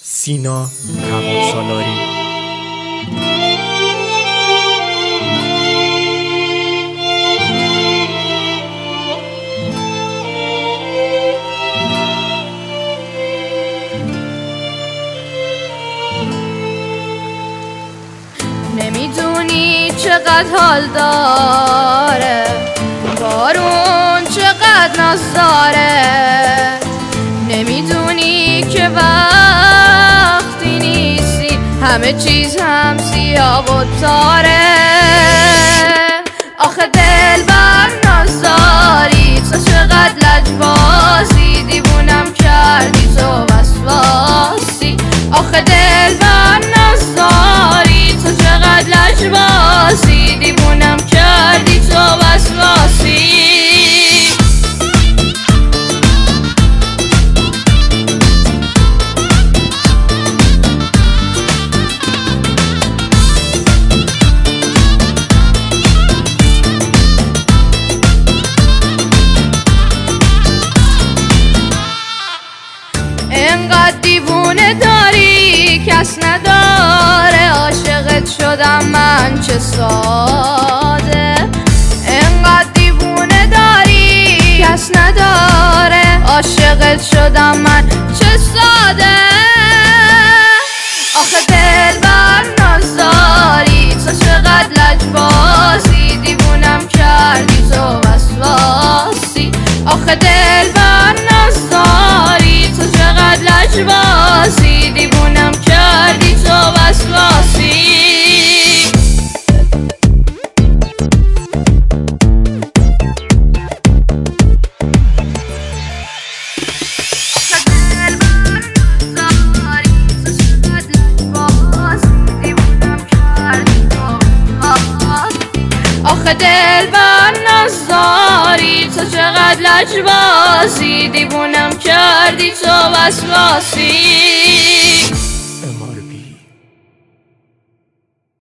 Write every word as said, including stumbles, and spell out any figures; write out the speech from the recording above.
سینا کمال سالاری. نمیدونی چقدر حال داره بارون، چقدر ناز داره. نمیدونی که وقتی نیستی همه چیز هم سیاه و تاره. آخه دل بر ناز داری تو، چقدر لجبازی، دیوونم کردی تو وسواسی. آخه دل بر ناز داری تو، چقدر لجبازی، دیوونم کردی تو وسواسی. انقدر دیوونه داری کس نداره، عاشقت شدم من چه ساده. انقدر دیوونه داری کس نداره، عاشقت شدم من چه ساده. آخه دل بر ناز داری تو، چقدر لجبازی، دیوونم کردی تو وسواسی. آخه دل بر ناز داری تو، چقدر لجبازی، دیوونم کردی تو وسواسی. آخه دل بر ناز داری تو، چقدر لجبازی، دیوونم کردی تو وسواسی.